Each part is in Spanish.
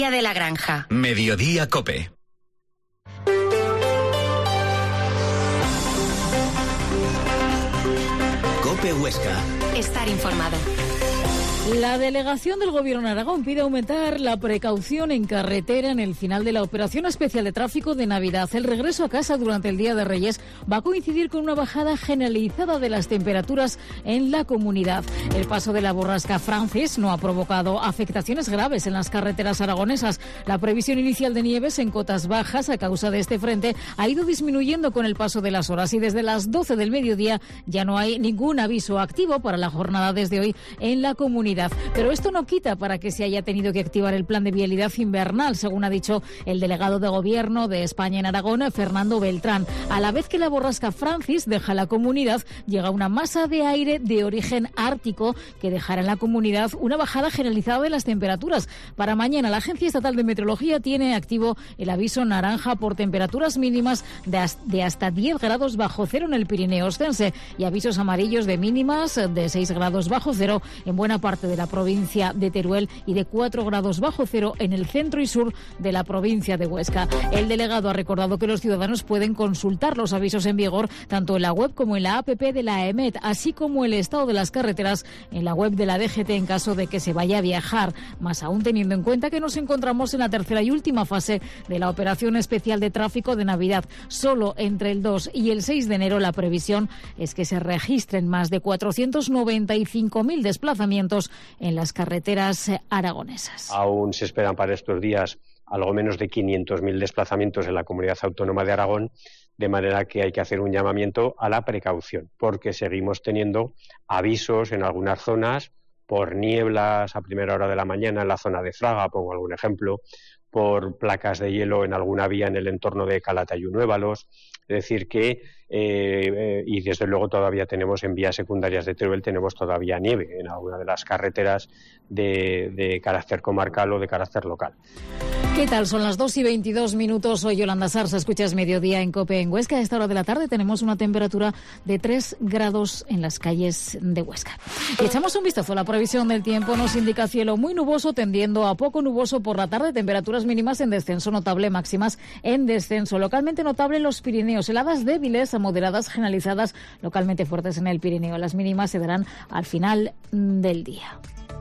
de la Granja. Mediodía COPE. COPE Huesca. Estar informado. La delegación del Gobierno de Aragón pide aumentar la precaución en carretera en el final de la operación especial de tráfico de Navidad. El regreso a casa durante el Día de Reyes va a coincidir con una bajada generalizada de las temperaturas en la comunidad. El paso de la borrasca Francis no ha provocado afectaciones graves en las carreteras aragonesas. La previsión inicial de nieves en cotas bajas a causa de este frente ha ido disminuyendo con el paso de las horas y desde las 12 del mediodía ya no hay ningún aviso activo para la jornada desde hoy en la comunidad. Pero esto no quita para que se haya tenido que activar el plan de vialidad invernal, según ha dicho el delegado de Gobierno de España en Aragón, Fernando Beltrán. A la vez que la borrasca Francis deja la comunidad, llega una masa de aire de origen ártico que dejará en la comunidad una bajada generalizada de las temperaturas. Para mañana, la Agencia Estatal de Meteorología tiene activo el aviso naranja por temperaturas mínimas de hasta 10 grados bajo cero en el Pirineo Ostense y avisos amarillos de mínimas de 6 grados bajo cero en buena parte de la provincia de Teruel y de 4 grados bajo cero en el centro y sur de la provincia de Huesca. El delegado ha recordado que los ciudadanos pueden consultar los avisos en vigor tanto en la web como en la APP de la EMET, así como el estado de las carreteras en la web de la DGT en caso de que se vaya a viajar, más aún teniendo en cuenta que nos encontramos en la tercera y última fase de la operación especial de tráfico de Navidad. Solo entre el 2 y el 6 de enero la previsión es que se registren más de 495.000 desplazamientos en las carreteras aragonesas. Aún se esperan para estos días algo menos de 500.000 desplazamientos en la Comunidad Autónoma de Aragón, de manera que hay que hacer un llamamiento a la precaución, porque seguimos teniendo avisos en algunas zonas por nieblas a primera hora de la mañana en la zona de Fraga, pongo algún ejemplo, por placas de hielo en alguna vía en el entorno de Calatayud-Nuévalos. Es decir que, y desde luego todavía tenemos en vías secundarias de Teruel, tenemos todavía nieve en alguna de las carreteras de carácter comarcal o de carácter local. ¿Qué tal? Son las 2:22. Soy Yolanda Sarsa, escuchas Mediodía en COPE en Huesca. A esta hora de la tarde tenemos una temperatura de 3 grados en las calles de Huesca. Y echamos un vistazo a la previsión del tiempo. Nos indica cielo muy nuboso, tendiendo a poco nuboso por la tarde. Temperaturas mínimas en descenso notable, máximas en descenso. Localmente notable en los Pirineos. Heladas débiles a moderadas generalizadas, localmente fuertes en el Pirineo. Las mínimas se darán al final del día.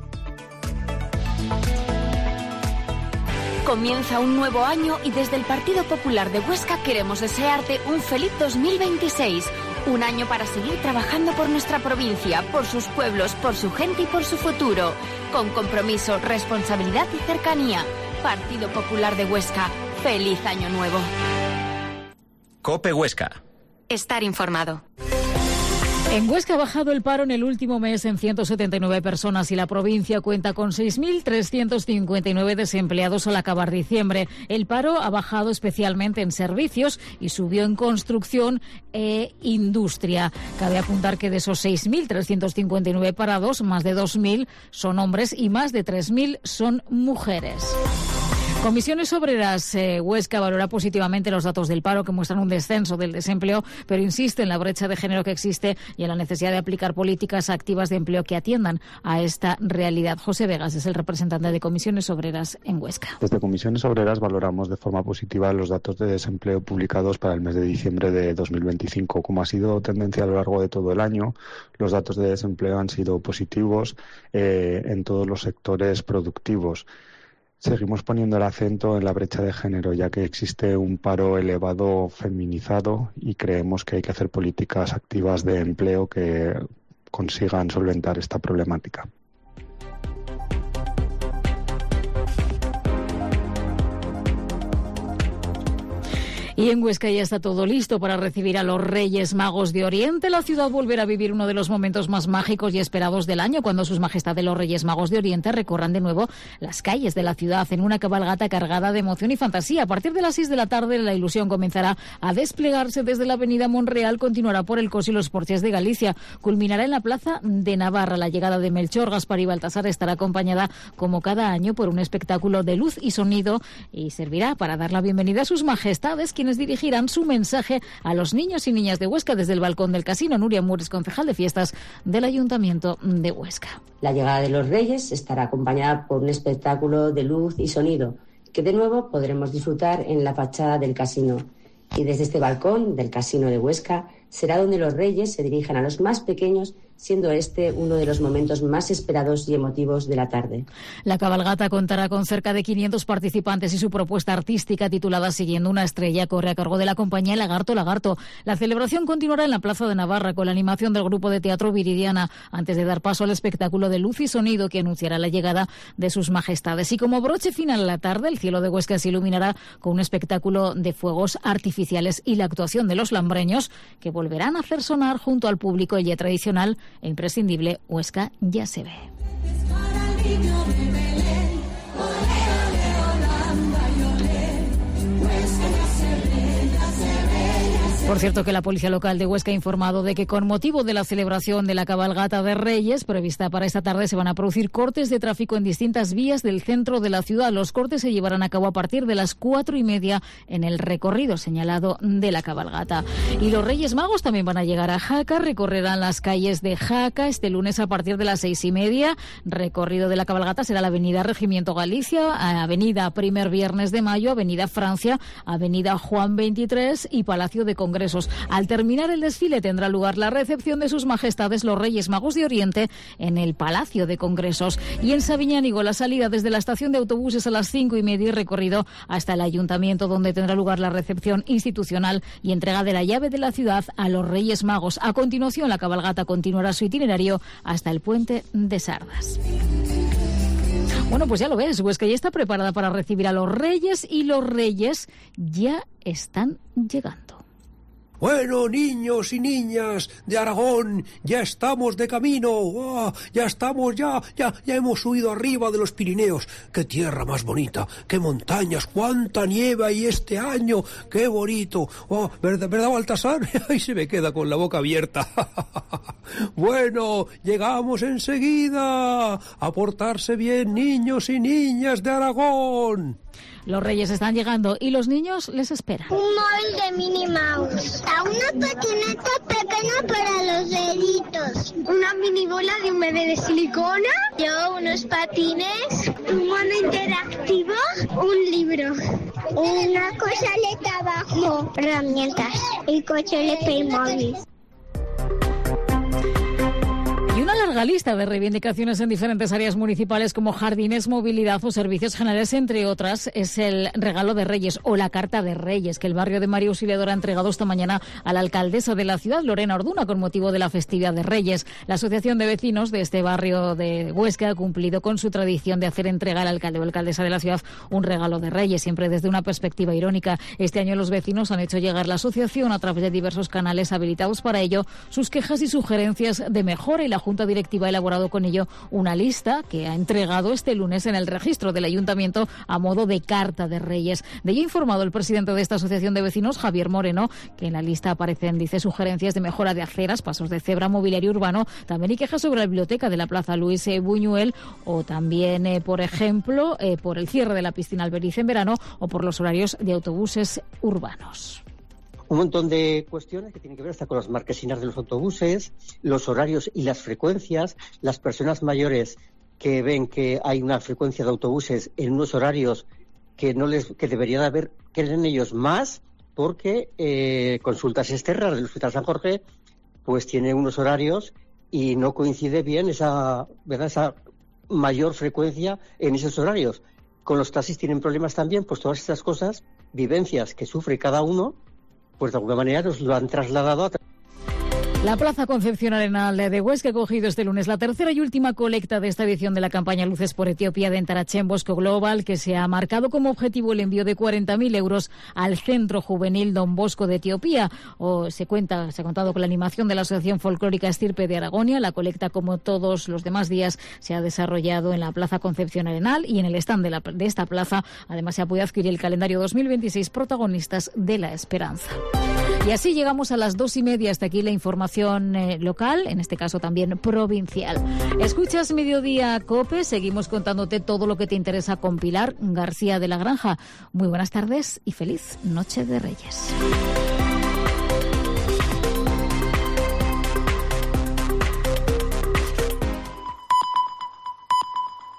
Comienza un nuevo año y desde el Partido Popular de Huesca queremos desearte un feliz 2026. Un año para seguir trabajando por nuestra provincia, por sus pueblos, por su gente y por su futuro. Con compromiso, responsabilidad y cercanía. Partido Popular de Huesca. ¡Feliz Año Nuevo! COPE Huesca. Estar informado. En Huesca ha bajado el paro en el último mes en 179 personas y la provincia cuenta con 6.359 desempleados al acabar diciembre. El paro ha bajado especialmente en servicios y subió en construcción e industria. Cabe apuntar que de esos 6.359 parados, más de 2.000 son hombres y más de 3.000 son mujeres. Comisiones Obreras Huesca valora positivamente los datos del paro que muestran un descenso del desempleo, pero insiste en la brecha de género que existe y en la necesidad de aplicar políticas activas de empleo que atiendan a esta realidad. José Vegas es el representante de Comisiones Obreras en Huesca. Desde Comisiones Obreras valoramos de forma positiva los datos de desempleo publicados para el mes de diciembre de 2025. Como ha sido tendencia a lo largo de todo el año, los datos de desempleo han sido positivos en todos los sectores productivos. Seguimos poniendo el acento en la brecha de género, ya que existe un paro elevado feminizado y creemos que hay que hacer políticas activas de empleo que consigan solventar esta problemática. Y en Huesca ya está todo listo para recibir a los Reyes Magos de Oriente. La ciudad volverá a vivir uno de los momentos más mágicos y esperados del año, cuando sus majestades los Reyes Magos de Oriente recorran de nuevo las calles de la ciudad en una cabalgata cargada de emoción y fantasía. A partir de las 6 de la tarde la ilusión comenzará a desplegarse desde la avenida Monreal, continuará por el Cos y los Porches de Galicia, culminará en la Plaza de Navarra. La llegada de Melchor, Gaspar y Baltasar estará acompañada, como cada año, por un espectáculo de luz y sonido y servirá para dar la bienvenida a sus majestades, quienes dirigirán su mensaje a los niños y niñas de Huesca desde el balcón del casino. Nuria Mures, concejal de fiestas del Ayuntamiento de Huesca. La llegada de los Reyes estará acompañada por un espectáculo de luz y sonido que de nuevo podremos disfrutar en la fachada del casino. Y desde este balcón del Casino de Huesca será donde los Reyes se dirijan a los más pequeños, siendo este uno de los momentos más esperados y emotivos de la tarde. La cabalgata contará con cerca de 500 participantes y su propuesta artística titulada Siguiendo una estrella corre a cargo de la compañía Lagarto Lagarto. La celebración continuará en la Plaza de Navarra con la animación del grupo de teatro Viridiana antes de dar paso al espectáculo de luz y sonido que anunciará la llegada de sus majestades. Y como broche final a la tarde, el cielo de Huesca se iluminará con un espectáculo de fuegos artificiales y la actuación de los lambreños que volverán a hacer sonar junto al público el ya tradicional e imprescindible Huesca ya se ve. Por cierto, que la Policía Local de Huesca ha informado de que con motivo de la celebración de la cabalgata de Reyes prevista para esta tarde se van a producir cortes de tráfico en distintas vías del centro de la ciudad. Los cortes se llevarán a cabo a partir de las 4:30 en el recorrido señalado de la cabalgata. Y los Reyes Magos también van a llegar a Jaca, recorrerán las calles de Jaca este lunes a partir de las 6:30. Recorrido de la cabalgata será la Avenida Regimiento Galicia, Avenida Primer Viernes de Mayo, Avenida Francia, Avenida Juan 23 y Palacio de Congresos. Al terminar el desfile tendrá lugar la recepción de sus majestades los Reyes Magos de Oriente en el Palacio de Congresos. Y en Sabiñánigo la salida desde la estación de autobuses a las 5:30 y recorrido hasta el ayuntamiento donde tendrá lugar la recepción institucional y entrega de la llave de la ciudad a los Reyes Magos. A continuación la cabalgata continuará su itinerario hasta el puente de Sardas. Bueno, pues ya lo ves, Huesca ya está preparada para recibir a los Reyes y los Reyes ya están llegando. Bueno, niños y niñas de Aragón, ya estamos de camino. ¡Oh! Ya estamos, ya hemos subido arriba de los Pirineos. ¡Qué tierra más bonita! ¡Qué montañas! ¡Cuánta nieve hay este año! ¡Qué bonito! Oh, ¿verdad, Baltasar? Ahí se me queda con la boca abierta. Bueno, llegamos enseguida. A portarse bien, niños y niñas de Aragón. Los Reyes están llegando y los niños les esperan. Un móvil de Minnie Mouse. A una patineta pequeña para los deditos. Una mini bola de un bebé de silicona. Yo, unos patines. Un mono interactivo. Un libro. Una cosa de trabajo. Herramientas. El coche de Playmobil. Y una larga lista de reivindicaciones en diferentes áreas municipales como jardines, movilidad o servicios generales, entre otras, es el regalo de Reyes o la carta de Reyes que el barrio de María Auxiliadora ha entregado esta mañana a la alcaldesa de la ciudad, Lorena Orduna, con motivo de la festividad de Reyes. La asociación de vecinos de este barrio de Huesca ha cumplido con su tradición de hacer entrega al alcalde o alcaldesa de la ciudad un regalo de Reyes, siempre desde una perspectiva irónica. Este año los vecinos han hecho llegar a la asociación, a través de diversos canales habilitados para ello, sus quejas y sugerencias de mejora, y la Junta Directiva ha elaborado con ello una lista que ha entregado este lunes en el registro del Ayuntamiento a modo de carta de Reyes. De ello ha informado el presidente de esta asociación de vecinos, Javier Moreno, que en la lista aparecen, dice, sugerencias de mejora de aceras, pasos de cebra, mobiliario urbano, también hay quejas sobre la biblioteca de la Plaza Luis Buñuel, o también, por ejemplo, por el cierre de la piscina Alberiz en verano o por los horarios de autobuses urbanos. Un montón de cuestiones que tienen que ver hasta con las marquesinas de los autobuses, los horarios y las frecuencias. Las personas mayores que ven que hay una frecuencia de autobuses en unos horarios que debería de haber, creen ellos más, porque Consultas Externas del Hospital San Jorge pues tiene unos horarios y no coincide bien esa mayor frecuencia en esos horarios. Con los taxis tienen problemas también, pues todas estas cosas, vivencias que sufre cada uno, pues de alguna manera nos lo han trasladado a... La Plaza Concepción Arenal de Huesca ha cogido este lunes la tercera y última colecta de esta edición de la campaña Luces por Etiopía de Entarachem Bosco Global, que se ha marcado como objetivo el envío de 40.000 euros al Centro Juvenil Don Bosco de Etiopía. Se ha contado con la animación de la Asociación Folclórica Estirpe de Aragonia. La colecta, como todos los demás días, se ha desarrollado en la Plaza Concepción Arenal, y en el stand de esta plaza además se ha podido adquirir el calendario 2026 Protagonistas de la Esperanza. Y así llegamos a las 2:30. Hasta aquí la información local, en este caso también provincial. Escuchas Mediodía COPE, seguimos contándote todo lo que te interesa con Pilar García de la Granja. Muy buenas tardes y feliz Noche de Reyes.